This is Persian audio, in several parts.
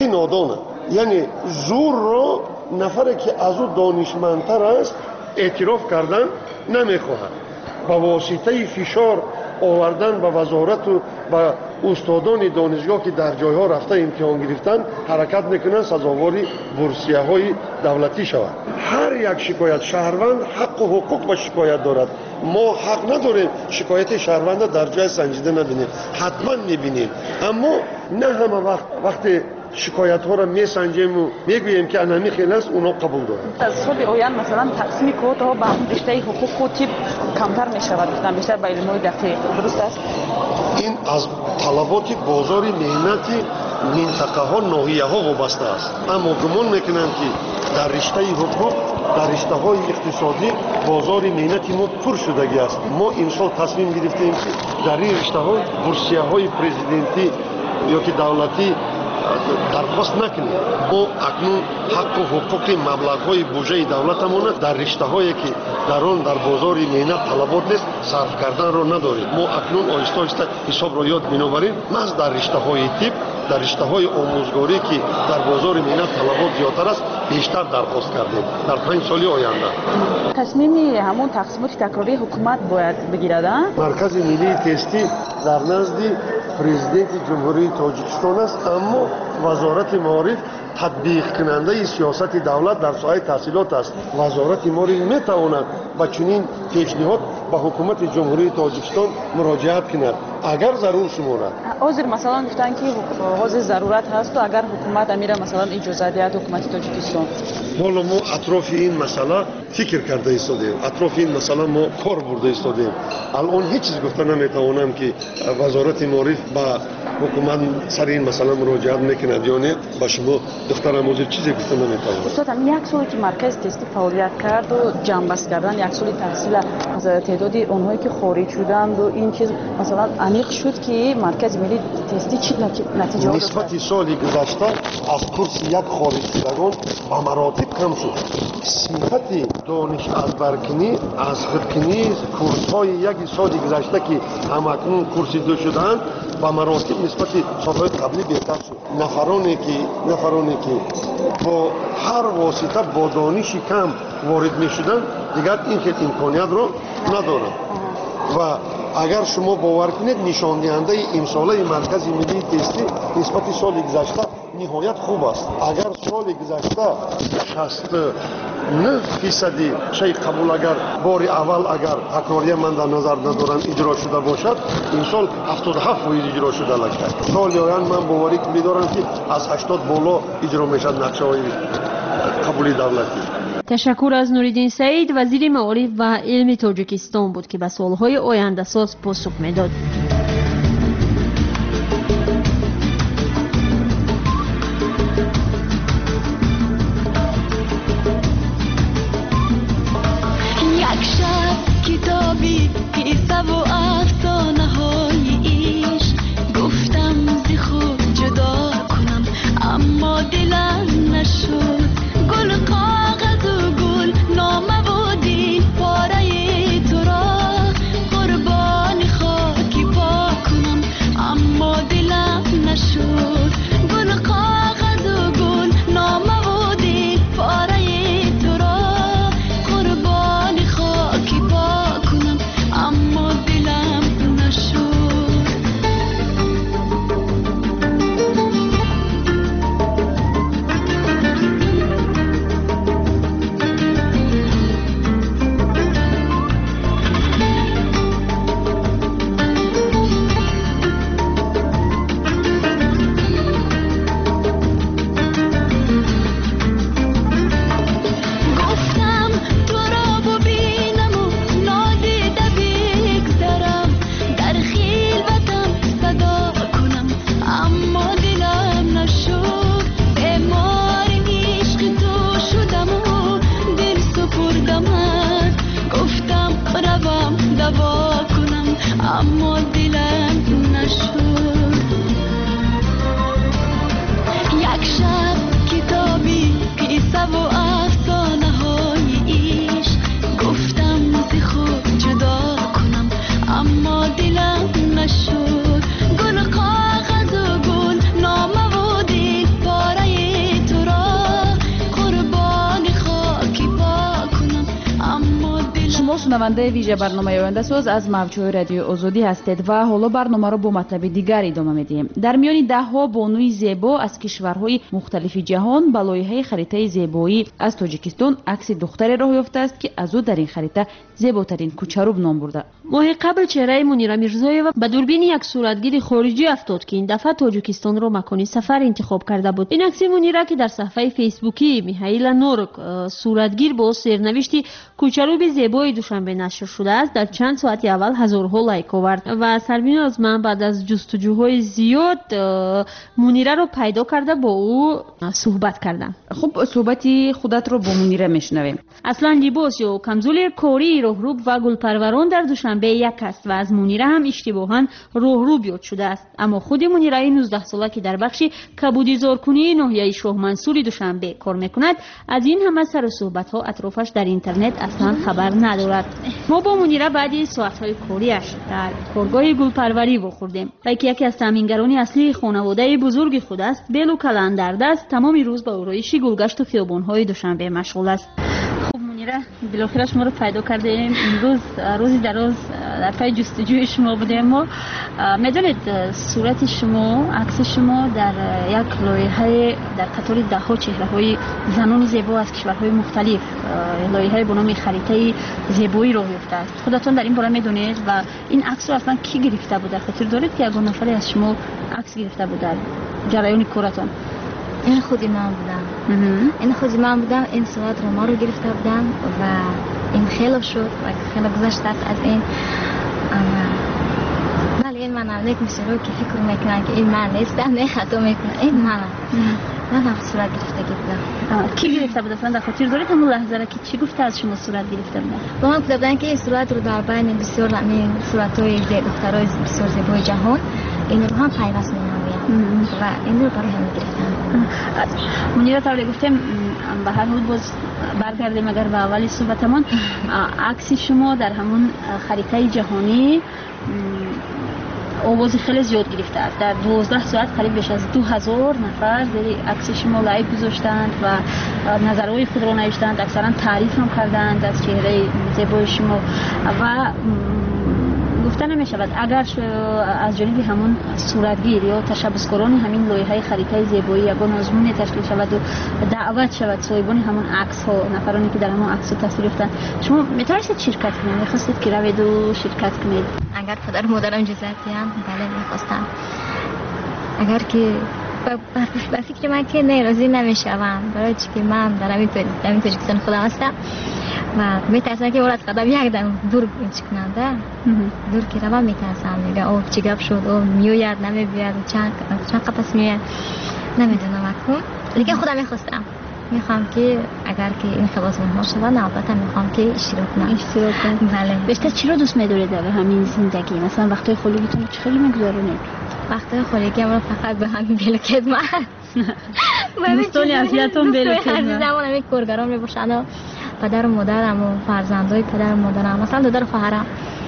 نادانه، یعنی زور رو نفری که از او دانشمندتر است اعتراف کردن نمیخواهد. با واسطه فشار آوردن به وزارت و به استادان دانشگاه که در جایها رفته امتحان گرفتن حرکت میکنن سزاواری بورسیه های دولتی شود. هر یک شکایت شهروند حق و حقوق به شکایت دارد. ما حق نداریم شکایت شهروند در جای سنجیده نبینیم، حتما میبینیم، اما نه همه وقتی شکایت ها را میسنجیم و میگوییم که انمی خیلی است اونا قبول دارند. از سال آینده مثلا تقسیم کوتا ها به همون رشته حقوق و تیپ کمتر میشود، گفتم بیشتر به علم های دقیق. درست است؟ این از طلبات بازار مهنتی منطقه ها ناحیه ها وابسته است، اما گمان میکنم که در رشته حقوق در رشته های اقتصادی بازار مهنتی ما پر شدگی است. ما امسال تصمیم گرفتیم که در این رشته های بورسیه های پرزیدنتی یا که دولتی درخواست نکنیم. ما اکنون حق و حقوق مبلغ‌های بودجه دولتمون در رشته‌هایی که در آن در بازار مهنت طلبات نیست صرف کردن را نداریم. ما اکنون آهسته آهسته حساب را یاد می‌آوریم. محض در رشته‌های تیپ در رشته‌های آموزگاری که در بازار مهنت طلبات زیادتر است بیشتر درخواست کردیم در 5 سال آینده. تصمیم همون تقسیمات تکراری حکومت باید بگیرد. مرکز ملی تستی در نزد پرزیدنت جمهوری تاجیکستان است، اما وزارت معارف تطبیق کننده سیاست دولت در ساحه تحصیلات است. وزارت معارف میتواند با چنین پیشنهاد به حکومت جمهوری تاجیکستان مراجعت کند اگر ضرور شمارد. حاضر مثلا گفتن که حاضر ضرورت هست و اگر حکومت امیره مثلا اجازه دهد حکومت تاجیکستان. حالا ما اطراف این مسئله فکر کرده ایستادیم، اطراف این مسئله ما کار برده ایستادیم. الان هیچ چیز گفته نمیتوانم که وزارت معارف با حکومت سر این مسئله مراجعت میکند یا نه. با شما دخترم موضوع چیزی گفته نمیتوانم. استاد هم یک سالی که مرکز تستی فعالیت کرد و جنبست کردن یک سالی تحصیل از تعداد اونهایی که خارج شدند و این چیز مثلا عمیق شد که مرکز ملی تستی چی نتیجه داد؟ نسبت سال گذشته از کورس یک خارج شدگان به مراتب کم شد. صفت دانش از برکنی از خودکنی کورس های یک سال گذشته که همکنون کورس دو شدند با مراتب نسبت سالهای قبلی بهتر شد. نفرانی که با هر واسطه با دانشی کم وارد می شدن دیگر این که امکانیت رو ندارن و اگر شما باور کنید نشان دهنده امساله مرکز ملی تستی نسبت سال گذشته نهایت خوب است. اگر سال گذشته 69% شای قبول اگر بار اول اگر تکراری من در نظر ندارم اجرا شده باشد، این سال 77% اجرا شده لکه. سال آینده من باوری می‌دارم که از 80 بالا اجرا میشد نقشه‌های قبولی دولتی. تشکر از نوریدین سعید، وزیر معارف و علم تاجیکستان بود که به سالهای آینده ساز پاسخ میداد. یک شب کتابی قصه و افسانه های عشق گفتم زی خود جدا کنم اما دلم نشد. گل کاغذ و گل نامه و دین پاره تو را قربان خاکی шунавандаи вижа барномаи ояндасоз аз мавҷҳои радиои озодӣ ҳастед ва ҳоло барномаро бо матлаби дигар идома медиҳем. Дар миёни даҳҳо бонуи зебо аз кишварҳои мухталифи ҷаҳон ба лоиҳаи харитаи зебоӣ аз Тоҷикистон акси духтаре роҳ ёфтааст, ки аз ӯ дар ин харита зеботарин кӯчарӯб ном бурда. моҳи қабл чеҳраи Мунира Мирзоева ба дурбини як суратгири хориҷӣ афтод, ки ин дафъа Тоҷикистонро макони сафар интихоб карда буд. ин акси Мунира, ки дар саҳифаи фейсбукии Михаила Норок суратгир бо сернавишти кӯчарӯби зебои Душанбе нашр шудааст, дар чанд соати аввал ҳазорҳо лайк овард ва Сарбиноз ман баъд аз ҷустуҷӯҳои зиёд Мунираро пайдо карда бо ӯ суҳбат кардам. хуб, суҳбати худатро бо Мунира мешунавем. аслан либос ё камзули кории роҳрӯб ва гулпарварон дар Душанбе як аст ва аз Мунира ҳам иштибоҳан роҳрӯб ёд шудааст. аммо худи Мунираи 19-сола, ки дар бахши кабудизоркунии ноҳияи Шоҳмансури Душанбе кор мекунад, аз ин ҳама сару суҳбатҳо атрофаш дар интернет аслан хабар надорад. мо бо Мунира баъди соатҳои кориаш дар коргоҳи гулпарварӣ вохӯрдем ва ки яке аз таъмингарони аслии хонаводаи бузурги худ аст, белу калан дар даст тамоми рӯз ба ороиши гулгашту хиёбонҳои Душанбе машғул аст. хуб Мунира, билохира шуморо пайдо кардем. имрӯз рӯзи дароз дар пай ҷустуҷӯи шумо будем. мо медонед сурати шумо, акси шумо дар як лоиҳае дар қатори даҳҳо чеҳраҳои занони зебо аз кишварҳои мухталиф, лоиҳае бо номи харитаи зебоӣ роҳ ёфтааст. худатон дар ин бора медонед ва ин аксро аслан кӣ гирифта буд? дар хотир доред, ки ягон нафаре аз шумо акс гирифта буд дар ҷараёни коратон? این خودی من بودم. این خودی من بودم. این صورت رو ما رو گرفته بودم و این خیلی شد و خیلی گذشته است از این. ولی این من هم نیک میشه رو که فکر میکنن که این من نیستم، نه خطا میکنن. این من هم صورت گرفته بودم. کی گرفته بود؟ اصلا در خاطر دارید همون لحظه را که چی گفته از شما صورت گرفته بود؟ با من گفته بودن که این صورت رو در بین بسیار این صورت‌های دخترای بسیار زیبای جهان این رو هم پیوست می‌نماید و این رو برای هم گرفتن. منیرا طوری گفتم به هر حال باز برگردیم اگر به اولی صحبتمون، عکس شما در همون خریطه جهانی آواز خیلی زیاد گرفته است. در 12 ساعت قریب بیش از 2000 نفر زیر عکس شما لایک گذاشتند و نظرهای خود را نوشتند، اکثرا تعریف هم کردند از چهره زیبای شما و گفته نمی شود اگر از جانب همون صورتگیر یا تشبثکاران همین لایحه خریطه زیبایی یگان آزمون تشکیل شود و دعوت شود صاحبان همون عکس ها، نفرانی که در همون عکس تصویر گرفتن، شما میتونید شرکت کنید؟ میخواستید که روید و شرکت کنید؟ اگر پدر مادرم اجازه دادن بله میخواستم. اگر که با فکر من که نه راضی نمیشوم، برای چی من در همین تاجیکستان خودم هستم و میترسم که ولد قدم یک دم دور کننده دور که روم میترسم، میگم اوه چی گپ شد، اوه میوید نمیبید، چند قطعه میوید نمیدونم اکنون. لیکن خودم میخواستم، میخوام که اگر که این خواص مهمان شود البته میخوام که اشتراک کنم. بله. بیشتر چی رو دوست می‌دارید در همین زندگی؟ مثلا وقتای خالیتون چه خیلی می‌گذرونید؟ وقتای خالی رو فقط به همین بلوکت من دوستانی عزیزتون بلوکت من عزیزمون همین کارگران میباشن و پدر و مادرم و فرزندای پدر و مادرم، مثلا دادر و خواهرم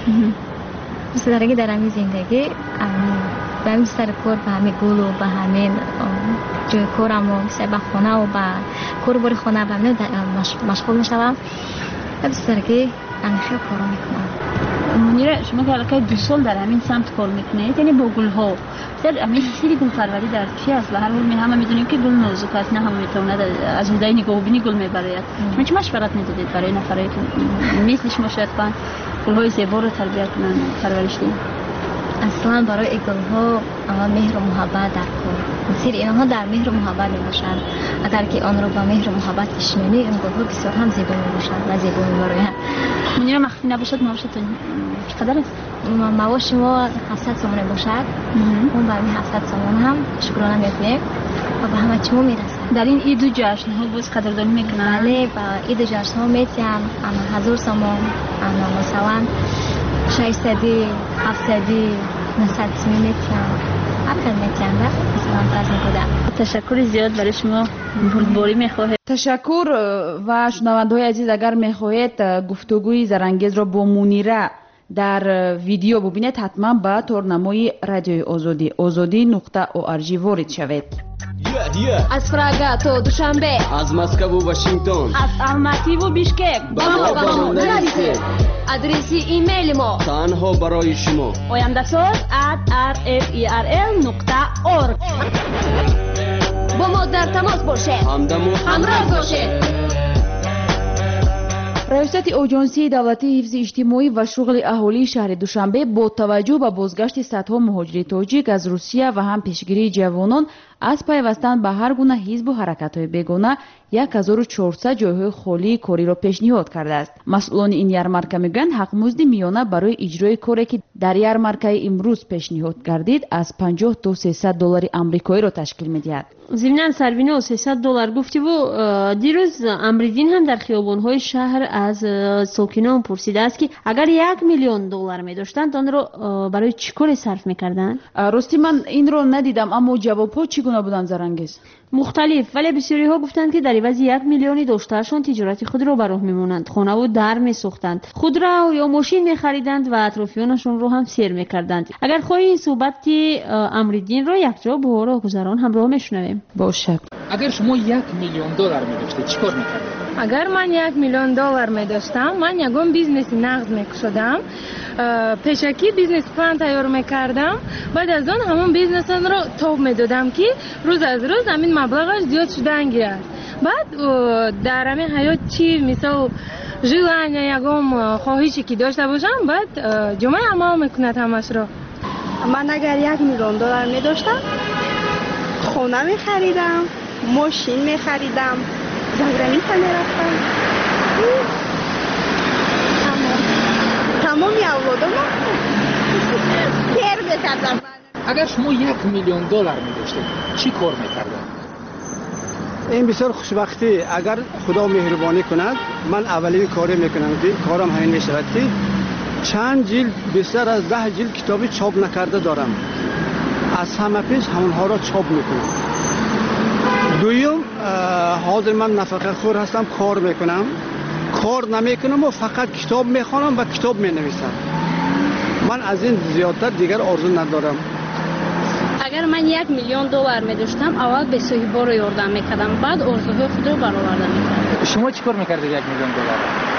دوست دارم که در همین زندگی به همین سر کار به همین گل و به همین جای کارم و مثل به خانه و به کار باری خانه به همین مشغول میشوم و دوست دارم که خیلی کارا میکنم. منیره شما که علاقه 2 سال در همین سمت کار میکنید، یعنی با گل ها در همین سری گل پروری در چی است؟ به هر حال می همه میدونیم که گل نازک است، نه همه میتونه از هدای نگاهبینی گل میبراید. شما چه مشورت میدادید برای نفرایی که مثل شما شاید کنن گل های زیبا رو تربیت کنن، پرورش دهند؟ اصلا برای گل ها مهر و محبت در کار، سری اینها در مهر و محبت میباشند. اگر که آن رو با مهر و محبت بشنوی این گل ها بسیار هم زیبا میباشند و زیبا میبراید. منیره مخفی نباشد معاشتون چقدر است؟ معاش ما 700 تومان باشد، اون برای 700 تومان هم شکرانه میکنیم و به همه چیمون میرسه. در این عید و جشن ها باز قدردانی میکنن؟ بله، با عید و جشن ها میتیم 1000 تومان، مثلا 600 700 900 میتیم هر میتیم مثلا فرض میکنم. تشکر زیاد برای شما بردباری میخواهید. تشکر. و شنونده‌های عزیز اگر میخواهید گفتگوی زرانگیز را با منیره در ویدیو ببینید حتما به تورنمای رادیوی آزادی آزادی.org وارد شوید. از فرага تو دوشنبه، از مسکو و واشنگتن، از الماتی و بیشکک با ما نویسید. آدرس ایمیل ما تنها برای شما oyandasöz@rferl.org. با ما در تماس باشید. همراه باشید. раёсати оҷонсии давлатии ҳифзи иҷтимоӣ ва шуғли аҳолии шаҳри душанбе бо таваҷҷӯҳ ба бозгашти садҳо муҳоҷири тоҷик аз русия ва ҳам пешгирии ҷавонон аз пайвастан ба ҳар гуна ҳизбу ҳаракатҳои бегона 1400 ҷойҳои холии кориро пешниҳод кардааст. масъулони ин ярмарка мегӯянд ҳақмузди миёна барои иҷрои коре ки дар ярмаркаи имрӯз пешниҳод гардид аз $50 то $300 амрикоиро ташкил медиҳад. ضمناً سروینا $300 گفتیو دیروز امریدین هم در خیابان‌های شهر از ساکنان پرسیده است که اگر $1,000,000 می‌داشتند آن را برای چی کار صرف می‌کردند؟ راستی من این رو ندیدم اما جواب‌ها چگونه بودند زرانگیز؟ مختلف، ولی بسیاری‌ها گفتند که در عوض 1 میلیون داشته‌شان تجارت خود را به راه می‌مانند، خانه و در می‌سوختند، خودرو یا ماشین می‌خریدند و اطرافیانشان را هم سیر می‌کردند. اگر خواهی این صحبت امریدین را یکجا با راهگذران همراه می‌شنویم. باشد. اگر شما $1,000,000 می‌داشتید چیکار می‌کردید؟ اگر من $1,000,000 می‌داشتم من یگان بیزنس نقد می‌کشیدم، پیشکی بیزنس پلان تیار می‌کردم، بعد از آن همون بیزنس را توب می‌دادم که روز از روز همین مبلغش زیاد شدن گیرد. بعد در همین حیات چی مثال ژیلانیا یگان خواهشی که داشته باشم بعد جمعه عمل می‌کند همش را. من اگر $1,000,000 می‌داشتم خونه می‌خریدم، ماشین می‌خریدم، زنگرانیتا می‌رفتم، تمامی اولادم پیر می‌کردم. اگر شما $1,000,000 می‌داشتید چی کار می‌کردید؟ این بسیار خوشبختی. اگر خدا مهربانی کند من اولین کاری میکنم که کارم همین میشود که چند جلد بیشتر از 10 جلد کتابی چاپ نکرده دارم، از همه پیش همونها را چاپ میکنم. دویم حاضر من نفقه خور هستم، کار میکنم، کار نمیکنم و فقط کتاب میخوانم و کتاب مینویسم. من از این زیادتر دیگر آرزو ندارم. اگر من $1,000,000 می‌داشتم اول به صاحب‌ها رو یاردم می‌کردم، بعد آرزوهای خود رو برآورده می‌کردم. شما چیکار می‌کردید $1,000,000؟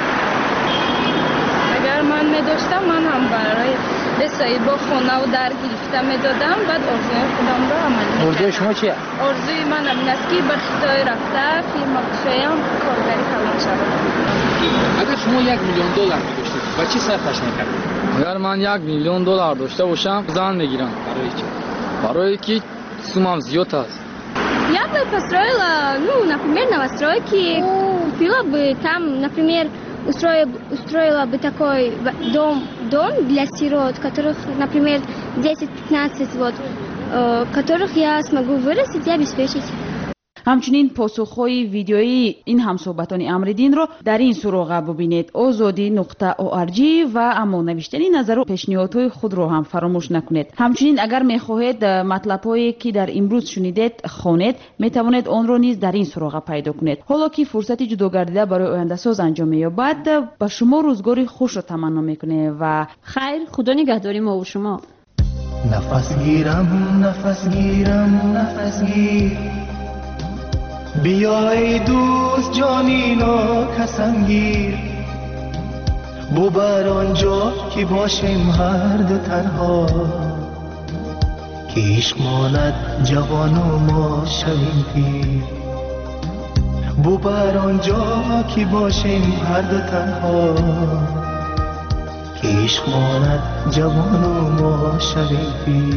اگر من می‌داشتم من هم برای به صاحب‌ها خانه و در گرفته می‌دادم، بعد آرزوهای خودم رو عمل می‌کردم. آرزوی شما چیه؟ آرزوی من این است که به خدای رفته فیلم بشویم، کارگری کلان شوم. اگر شما $1,000,000 می‌داشتید با چی صرفش می‌کردید؟ اگر من $1,000,000 داشته باشم زن می‌گیرم. برای چی؟ برای که суммам зиёд аст. Я бы построила, например, новостройки, купила бы там, например, устроила бы такой дом для сирот, которых, например, 10-15 которых я смогу вырастить и обеспечить. همچنین پاسخهای ویدیویی این همصحبتان امریدین رو در این سراغ ببینید azadi.org و اما نوشتنی نظر و پیشنهادهای خود رو هم فراموش نکنید. همچنین اگر میخواهید مطلبهایی که در امروز شنیدید خوانید میتوانید آن رو نیز در این سراغ پیدا کنید. حالا که فرصتی جداگردیده برای آینده ساز انجام می‌یابد با شما روزگاری خوش رو تمنا میکنه و خیر، خدا نگهداری ما و شما. نفس گیرم بیا ای دوست جانینا کسم گیر، ببر آنجا که باشیم هر دو تنها، که عشق ماند جوان و ما شویم پیر. ببر آنجا که باشیم هر دو تنها، که عشق ماند جوان و ما شویم پیر.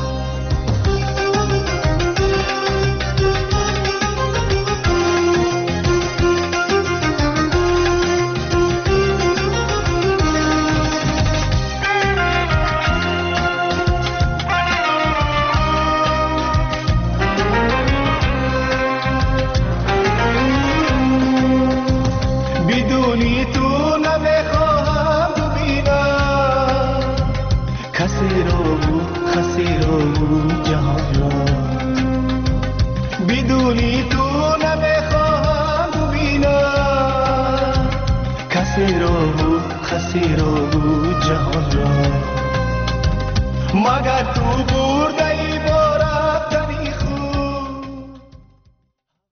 بدونی تو نمیخواهم ببینم کسی رو خسی رو جهان را، مگر تو برده